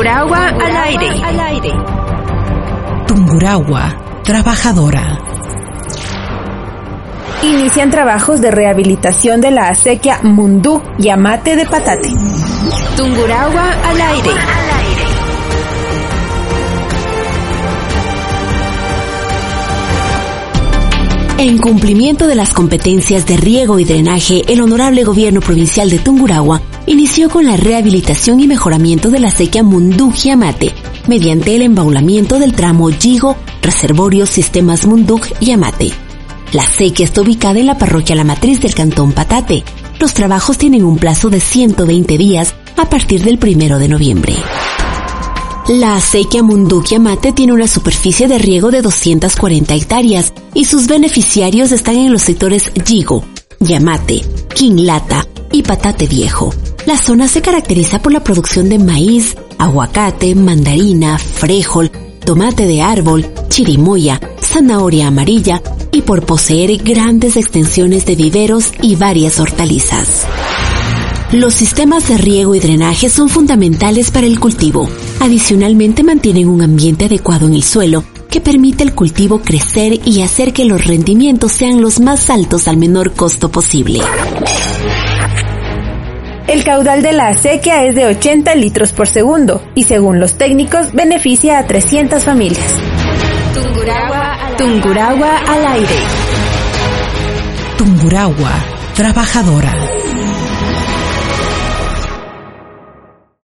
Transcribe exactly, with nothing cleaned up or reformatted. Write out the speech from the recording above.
Tungurahua al aire. Al aire. Tungurahua, trabajadora. Inician trabajos de rehabilitación de la acequia Munduk Yamate de Patate. Tungurahua al aire. En cumplimiento de las competencias de riego y drenaje, el Honorable Gobierno Provincial de Tungurahua inició con la rehabilitación y mejoramiento de la acequia Munduk Yamate, mediante el embaulamiento del tramo Yigo, Reservorio Sistemas Munduk Yamate. La acequia está ubicada en la parroquia La Matriz del Cantón Patate. Los trabajos tienen un plazo de ciento veinte días a partir del primero de noviembre. La acequia Munduk Yamate tiene una superficie de riego de doscientas cuarenta hectáreas y sus beneficiarios están en los sectores Yigo, Yamate, Quinlata y Patate Viejo. La zona se caracteriza por la producción de maíz, aguacate, mandarina, frijol, tomate de árbol, chirimoya, zanahoria amarilla y por poseer grandes extensiones de viveros y varias hortalizas. Los sistemas de riego y drenaje son fundamentales para el cultivo. Adicionalmente mantienen un ambiente adecuado en el suelo que permite al cultivo crecer y hacer que los rendimientos sean los más altos al menor costo posible. El caudal de la acequia es de ochenta litros por segundo y según los técnicos beneficia a trescientas familias. Tungurahua, Tungurahua al aire. Tungurahua, trabajadora.